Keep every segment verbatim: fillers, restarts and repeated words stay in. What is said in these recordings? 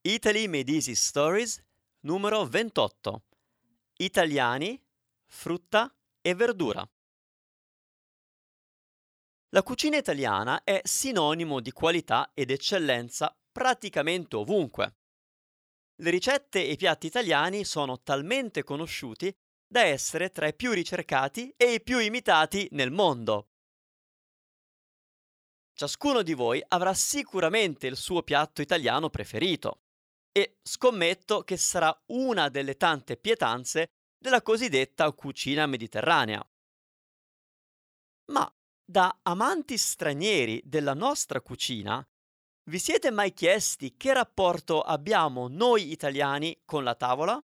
Italy Made Easy Stories numero ventotto. Italiani, frutta e verdura. La cucina italiana è sinonimo di qualità ed eccellenza praticamente ovunque. Le ricette e i piatti italiani sono talmente conosciuti da essere tra i più ricercati e i più imitati nel mondo. Ciascuno di voi avrà sicuramente il suo piatto italiano preferito e scommetto che sarà una delle tante pietanze della cosiddetta cucina mediterranea. Ma da amanti stranieri della nostra cucina, vi siete mai chiesti che rapporto abbiamo noi italiani con la tavola?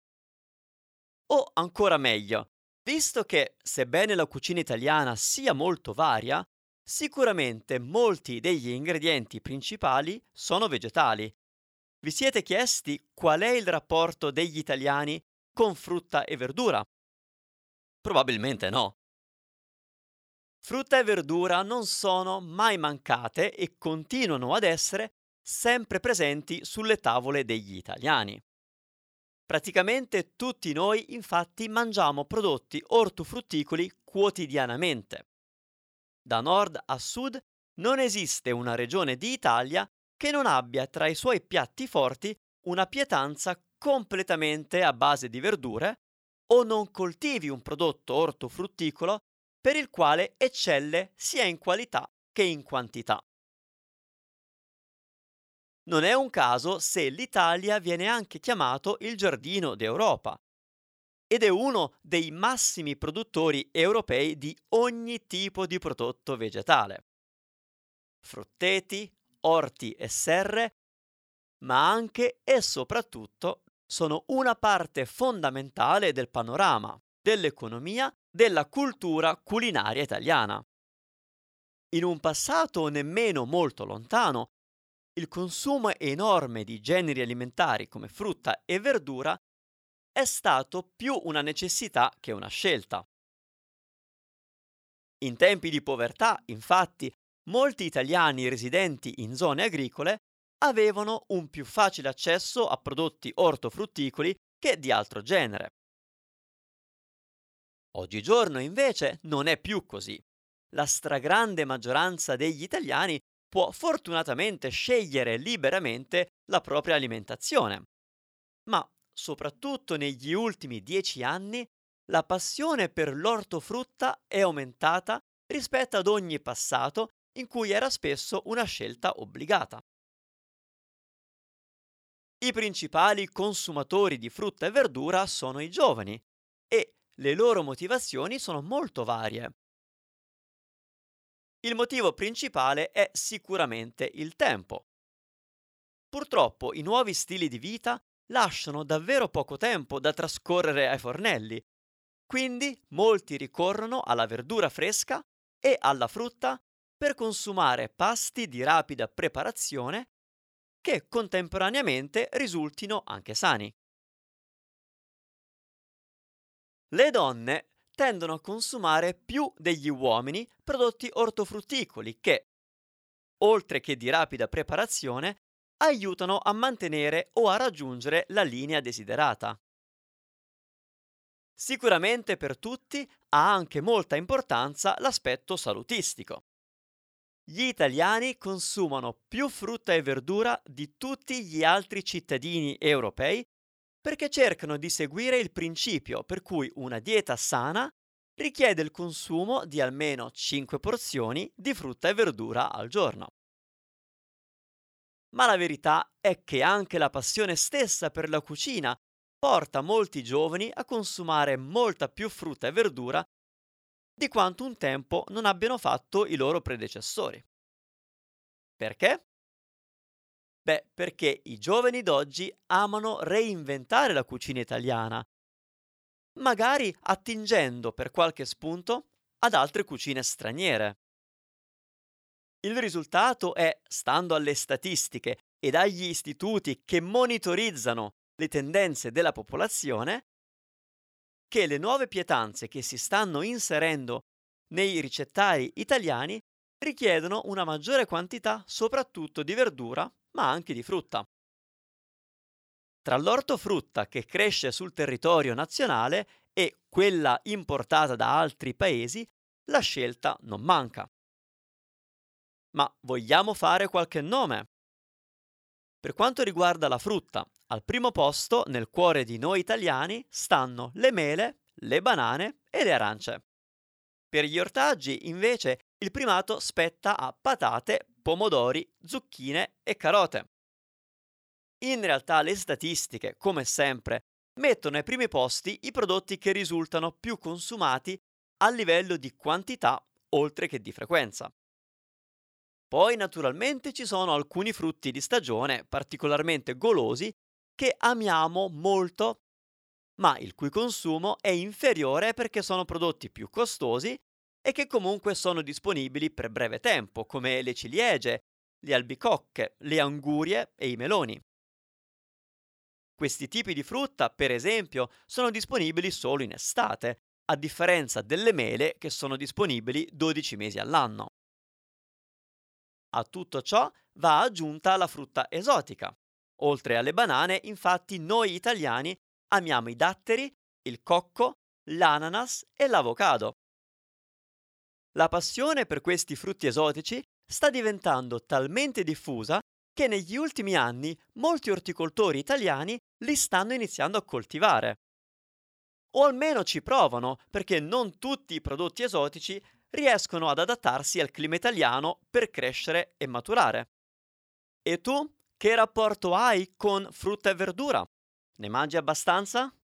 O ancora meglio, visto che, sebbene la cucina italiana sia molto varia, sicuramente molti degli ingredienti principali sono vegetali. Vi siete chiesti qual è il rapporto degli italiani con frutta e verdura? Probabilmente no. Frutta e verdura non sono mai mancate e continuano ad essere sempre presenti sulle tavole degli italiani. Praticamente tutti noi, infatti, mangiamo prodotti ortofrutticoli quotidianamente. Da nord a sud non esiste una regione di Italia che non abbia tra i suoi piatti forti una pietanza completamente a base di verdure o non coltivi un prodotto ortofrutticolo per il quale eccelle sia in qualità che in quantità. Non è un caso se l'Italia viene anche chiamato il giardino d'Europa ed è uno dei massimi produttori europei di ogni tipo di prodotto vegetale. Frutteti, orti e serre, ma anche e soprattutto sono una parte fondamentale del panorama, dell'economia, della cultura culinaria italiana. In un passato nemmeno molto lontano, il consumo enorme di generi alimentari come frutta e verdura è stato più una necessità che una scelta. In tempi di povertà, infatti, molti italiani residenti in zone agricole avevano un più facile accesso a prodotti ortofrutticoli che di altro genere. Oggigiorno, invece, non è più così. La stragrande maggioranza degli italiani può fortunatamente scegliere liberamente la propria alimentazione. Ma, soprattutto negli ultimi dieci anni, la passione per l'ortofrutta è aumentata rispetto ad ogni passato in cui era spesso una scelta obbligata. I principali consumatori di frutta e verdura sono i giovani e le loro motivazioni sono molto varie. Il motivo principale è sicuramente il tempo. Purtroppo i nuovi stili di vita lasciano davvero poco tempo da trascorrere ai fornelli, quindi molti ricorrono alla verdura fresca e alla frutta per consumare pasti di rapida preparazione che contemporaneamente risultino anche sani. Le donne tendono a consumare più degli uomini prodotti ortofrutticoli che, oltre che di rapida preparazione, aiutano a mantenere o a raggiungere la linea desiderata. Sicuramente per tutti ha anche molta importanza l'aspetto salutistico. Gli italiani consumano più frutta e verdura di tutti gli altri cittadini europei perché cercano di seguire il principio per cui una dieta sana richiede il consumo di almeno cinque porzioni di frutta e verdura al giorno. Ma la verità è che anche la passione stessa per la cucina porta molti giovani a consumare molta più frutta e verdura di quanto un tempo non abbiano fatto i loro predecessori. Perché? Beh, perché i giovani d'oggi amano reinventare la cucina italiana, magari attingendo per qualche spunto ad altre cucine straniere. Il risultato è, stando alle statistiche ed agli istituti che monitorizzano le tendenze della popolazione, che le nuove pietanze che si stanno inserendo nei ricettari italiani richiedono una maggiore quantità soprattutto di verdura, ma anche di frutta. tra l'ortofrutta che cresce sul territorio nazionale e quella importata da altri paesi, la scelta non manca. Ma vogliamo fare qualche nome? Per quanto riguarda la frutta, al primo posto, nel cuore di noi italiani, stanno le mele, le banane e le arance. Per gli ortaggi, invece, il primato spetta a patate, pomodori, zucchine e carote. In realtà le statistiche, come sempre, mettono ai primi posti i prodotti che risultano più consumati a livello di quantità oltre che di frequenza. Poi naturalmente ci sono alcuni frutti di stagione particolarmente golosi che amiamo molto, ma il cui consumo è inferiore perché sono prodotti più costosi e che comunque sono disponibili per breve tempo, come le ciliegie, le albicocche, le angurie e i meloni. Questi tipi di frutta, per esempio, sono disponibili solo in estate, a differenza delle mele che sono disponibili dodici mesi all'anno. A tutto ciò va aggiunta la frutta esotica. Oltre alle banane, infatti, noi italiani amiamo i datteri, il cocco, l'ananas e l'avocado. La passione per questi frutti esotici sta diventando talmente diffusa che negli ultimi anni molti orticoltori italiani li stanno iniziando a coltivare. O almeno ci provano, perché non tutti i prodotti esotici riescono ad adattarsi al clima italiano per crescere e maturare. E tu, che rapporto hai con frutta e verdura? Ne mangi abbastanza?